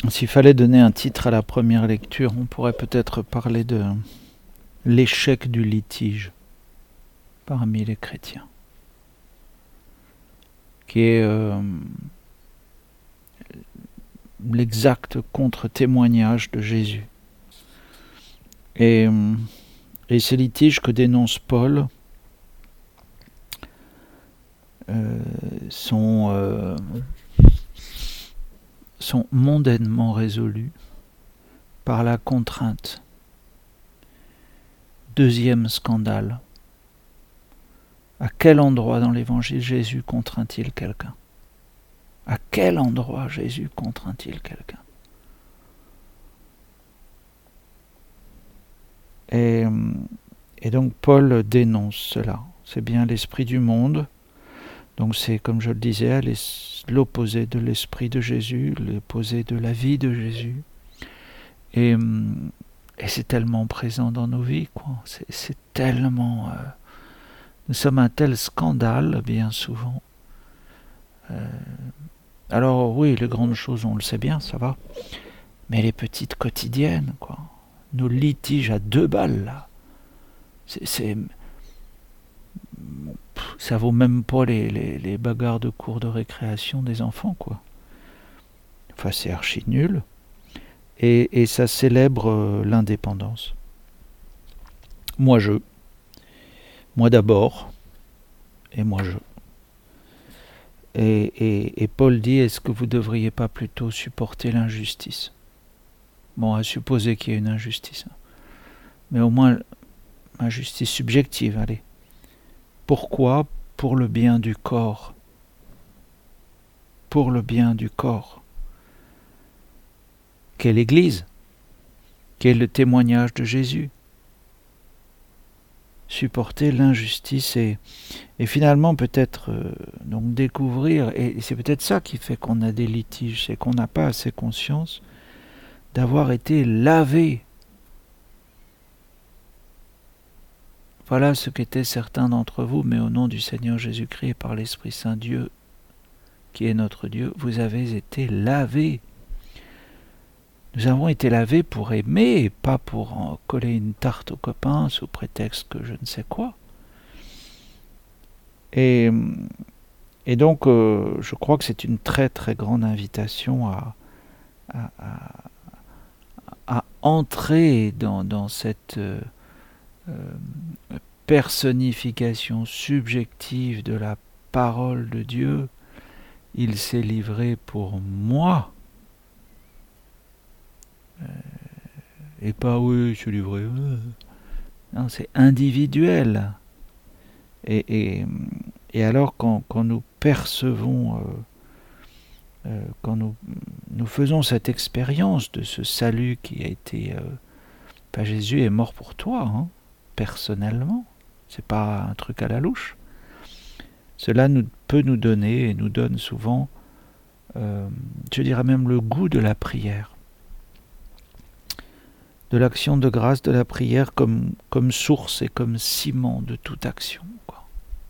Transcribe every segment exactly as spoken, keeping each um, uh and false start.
S'il fallait donner un titre à la première lecture, on pourrait peut-être parler de l'échec du litige parmi les chrétiens, qui est euh, l'exact contre-témoignage de Jésus. Et, et ces litiges que dénonce Paul euh, sont, euh, sont mondainement résolus par la contrainte. Deuxième scandale. À quel endroit dans l'Évangile Jésus contraint-il quelqu'un ? À quel endroit Jésus contraint-il quelqu'un ? Et, et donc Paul dénonce cela. C'est bien l'esprit du monde. Donc c'est, comme je le disais, l'opposé de l'esprit de Jésus, l'opposé de la vie de Jésus. Et, et c'est tellement présent dans nos vies, quoi. C'est, c'est tellement... Euh, nous sommes un tel scandale, bien souvent. Euh, alors oui, les grandes choses, on le sait bien, ça va. Mais les petites quotidiennes, quoi. Nos litiges à deux balles, là. C'est... c'est ça vaut même pas les, les, les bagarres de cours de récréation des enfants, quoi. Enfin, c'est archi nul. Et, et ça célèbre euh, l'indépendance. Moi je. Moi d'abord. Et moi je. Et, et, et Paul dit, est-ce que vous ne devriez pas plutôt supporter l'injustice ? Bon, à supposer qu'il y ait une injustice. Mais au moins, injustice subjective, allez. Pourquoi ? Pour le bien du corps. Pour le bien du corps. Qu'est l'Église ? Qu'est le témoignage de Jésus ? Supporter l'injustice et, et finalement peut-être euh, donc découvrir, et c'est peut-être ça qui fait qu'on a des litiges, c'est qu'on n'a pas assez conscience d'avoir été lavé. Voilà ce qu'étaient certains d'entre vous, mais au nom du Seigneur Jésus-Christ et par l'Esprit Saint Dieu, qui est notre Dieu, vous avez été lavés. Nous avons été lavés pour aimer, et pas pour en coller une tarte aux copains sous prétexte que je ne sais quoi. Et, et donc, euh, je crois que c'est une très très grande invitation à, à, à, à entrer dans, dans cette... Euh, Euh, personnification subjective de la parole de Dieu. Il s'est livré pour moi. Euh, et pas oui, je suis livré. Non, c'est individuel. Et, et, et alors quand, quand nous percevons, euh, euh, quand nous, nous faisons cette expérience de ce salut qui a été... Euh, pas Jésus est mort pour toi, hein, personnellement. C'est pas un truc à la louche. Cela nous, peut nous donner, et nous donne souvent, euh, je dirais même le goût de la prière. De l'action de grâce de la prière comme, comme source et comme ciment de toute action, quoi.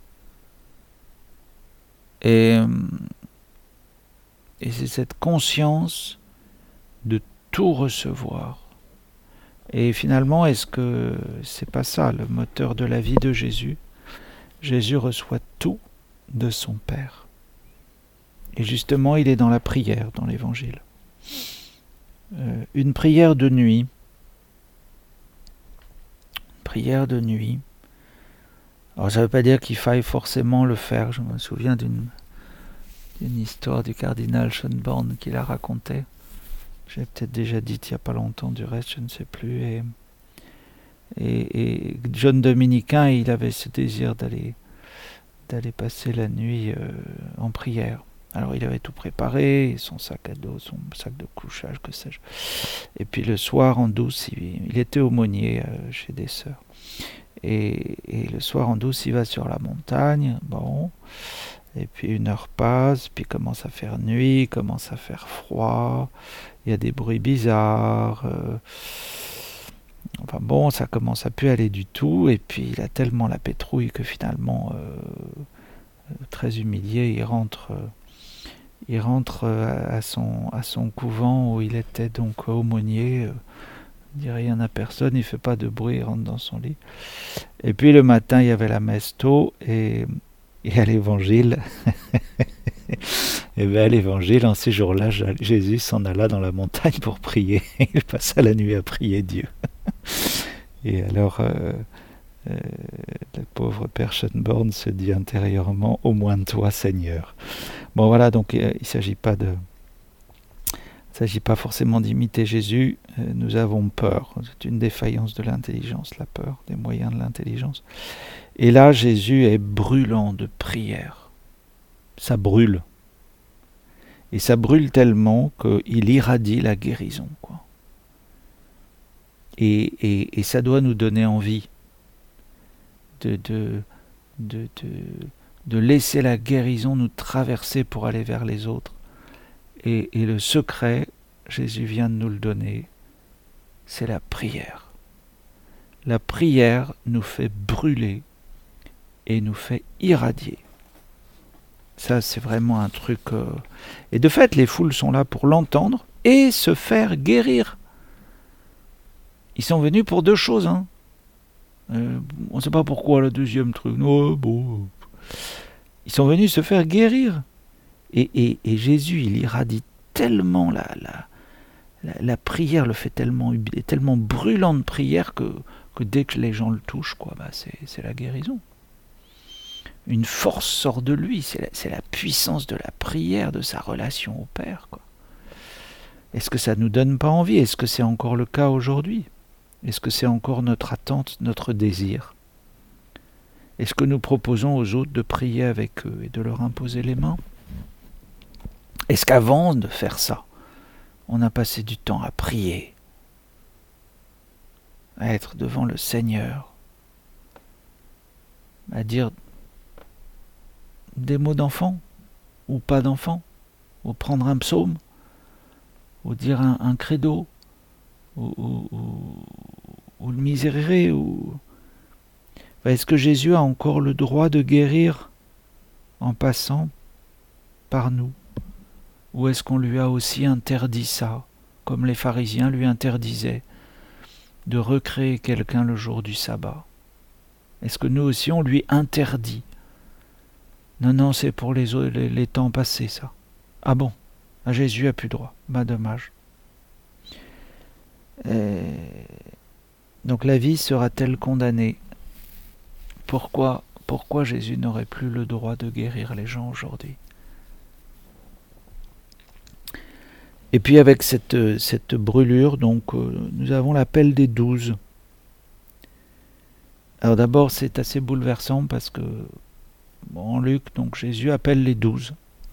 Et, et c'est cette conscience de tout recevoir. Et finalement, est-ce que c'est pas ça le moteur de la vie de Jésus ? Jésus reçoit tout de son Père. Et justement, il est dans la prière, dans l'Évangile. Euh, une prière de nuit. Une prière de nuit. Alors, ça ne veut pas dire qu'il faille forcément le faire. Je me souviens d'une, d'une histoire du cardinal Schönborn qui la racontait. J'ai peut-être déjà dit il n'y a pas longtemps, du reste, je ne sais plus. Et, et, et jeune dominicain, il avait ce désir d'aller, d'aller passer la nuit euh, en prière. Alors il avait tout préparé, son sac à dos, son sac de couchage, que sais-je. Et puis le soir en douce, il, il était aumônier euh, chez des sœurs. Et, et le soir en douce, il va sur la montagne, bon... Et puis une heure passe, puis commence à faire nuit, commence à faire froid, il y a des bruits bizarres. Euh, enfin bon, ça commence à plus aller du tout, et puis il a tellement la pétrouille que finalement, euh, très humilié, il rentre, euh, il rentre à son, à son couvent où il était donc aumônier. Il dit rien à personne, il fait pas de bruit, il rentre dans son lit. Et puis le matin, il y avait la messe tôt, et, et à l'évangile, et bien à l'évangile, en ces jours-là, Jésus s'en alla dans la montagne pour prier. Il passa la nuit à prier Dieu. Et alors, euh, euh, le pauvre Père Schönborn se dit intérieurement, au moins toi, Seigneur. Bon voilà, donc euh, il ne s'agit pas de... Il ne s'agit pas forcément d'imiter Jésus, euh, nous avons peur. C'est une défaillance de l'intelligence, la peur, des moyens de l'intelligence. Et là, Jésus est brûlant de prière. Ça brûle. Et ça brûle tellement qu'il irradie la guérison, quoi. Et, et, et ça doit nous donner envie de, de, de, de, de laisser la guérison nous traverser pour aller vers les autres. Et, et le secret, Jésus vient de nous le donner, c'est la prière. La prière nous fait brûler et nous fait irradier. Ça, c'est vraiment un truc... Euh... Et de fait, les foules sont là pour l'entendre et se faire guérir. Ils sont venus pour deux choses. Hein. Euh, on ne sait pas pourquoi, le deuxième truc. Oh, bon. Ils sont venus se faire guérir. Et, et, et Jésus, il irradie tellement la, la, la, la prière, le fait tellement, est tellement brûlant de prière que, que dès que les gens le touchent, quoi, bah c'est, c'est la guérison. Une force sort de lui, c'est la, c'est la puissance de la prière, de sa relation au Père, quoi. Est-ce que ça ne nous donne pas envie? Est-ce que c'est encore le cas aujourd'hui? Est-ce que c'est encore notre attente, notre désir? Est-ce que nous proposons aux autres de prier avec eux et de leur imposer les mains? Est-ce qu'avant de faire ça, on a passé du temps à prier, à être devant le Seigneur, à dire des mots d'enfant, ou pas d'enfant, ou prendre un psaume, ou dire un, un credo, ou, ou, ou, ou le miserere, ou... Est-ce que Jésus a encore le droit de guérir en passant par nous? Ou est-ce qu'on lui a aussi interdit ça, comme les pharisiens lui interdisaient de recréer quelqu'un le jour du sabbat? Est-ce que nous aussi on lui interdit? Non, non, c'est pour les, les, les temps passés, ça. Ah bon? Ah, Jésus a plus droit. Bah, dommage. Et... Donc la vie sera-t-elle condamnée? Pourquoi, pourquoi Jésus n'aurait plus le droit de guérir les gens aujourd'hui? Et puis avec cette, cette brûlure, donc, euh, nous avons l'appel des douze. Alors d'abord, c'est assez bouleversant parce que bon, en Luc, donc Jésus appelle les douze.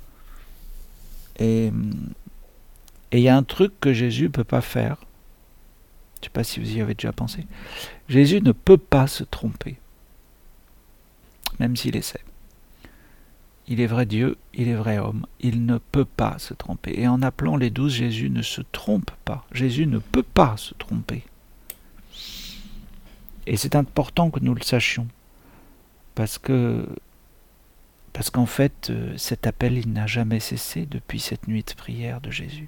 Et il y a un truc que Jésus ne peut pas faire. Je ne sais pas si vous y avez déjà pensé. Jésus ne peut pas se tromper, même s'il essaie. Il est vrai Dieu, il est vrai homme. Il ne peut pas se tromper. Et en appelant les douze, Jésus ne se trompe pas. Jésus ne peut pas se tromper. Et c'est important que nous le sachions. Parce que, parce qu'en fait, cet appel, il n'a jamais cessé depuis cette nuit de prière de Jésus.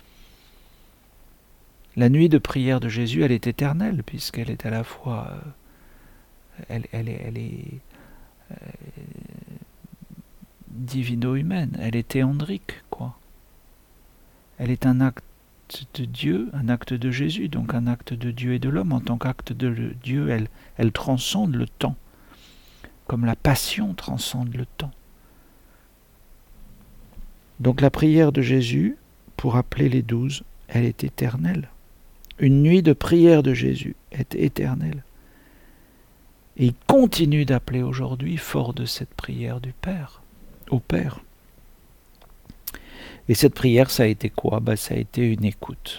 La nuit de prière de Jésus, elle est éternelle, puisqu'elle est à la fois... Euh, elle, elle est... Elle est euh, divino-humaine, elle est théandrique, quoi. Elle est un acte de Dieu, un acte de Jésus, donc un acte de Dieu et de l'homme. En tant qu'acte de Dieu, elle, elle transcende le temps, comme la passion transcende le temps. Donc la prière de Jésus, pour appeler les douze, elle est éternelle. Une nuit de prière de Jésus est éternelle. Et il continue d'appeler aujourd'hui, fort de cette prière du Père, au Père. Et cette prière, ça a été quoi? Ben, ça a été une écoute.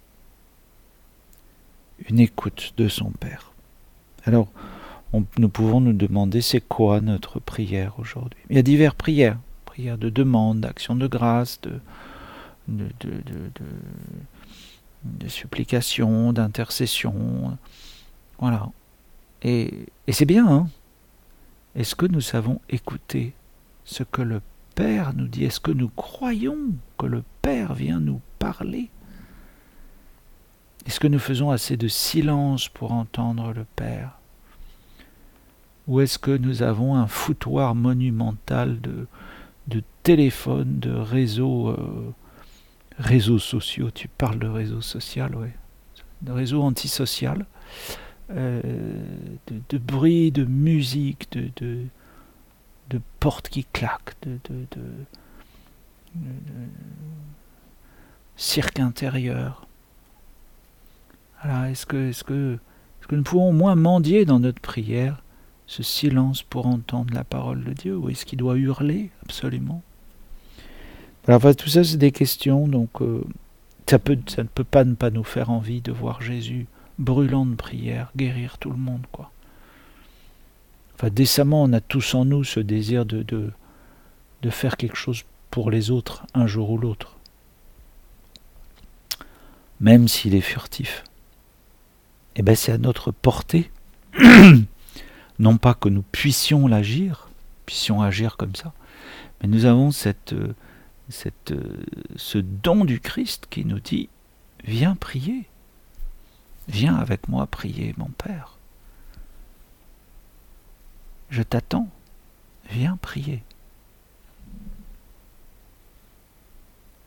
Une écoute de son Père. Alors, on, nous pouvons nous demander, c'est quoi notre prière aujourd'hui? Il y a diverses prières. Prières de demande, d'action de grâce, de, de, de, de, de, de supplication, d'intercession. Voilà. Et, et c'est bien, hein? Est-ce que nous savons écouter ce que le Père nous dit? Est-ce que nous croyons que le Père vient nous parler? Est-ce que nous faisons assez de silence pour entendre le Père? Ou est-ce que nous avons un foutoir monumental de, de téléphones, de réseaux, euh, réseaux sociaux? Tu parles de réseaux sociaux, oui. De réseaux antisociaux, euh, de, de bruit, de musique, de, de, de portes qui claquent, de, de, de, de, de cirque intérieur. Alors, est-ce que, est-ce que, est-ce que nous pouvons au moins mendier dans notre prière ce silence pour entendre la parole de Dieu, ou est-ce qu'il doit hurler absolument? Alors, enfin, tout ça, c'est des questions, donc euh, ça, peut, ça ne peut pas ne pas nous faire envie de voir Jésus brûlant de prière, guérir tout le monde, quoi. Enfin, décemment, on a tous en nous ce désir de, de, de faire quelque chose pour les autres, un jour ou l'autre. Même s'il est furtif. Eh bien, c'est à notre portée. Non pas que nous puissions l'agir, puissions agir comme ça, mais nous avons cette, cette, ce don du Christ qui nous dit « Viens prier, viens avec moi prier, mon Père. Je t'attends, viens prier. »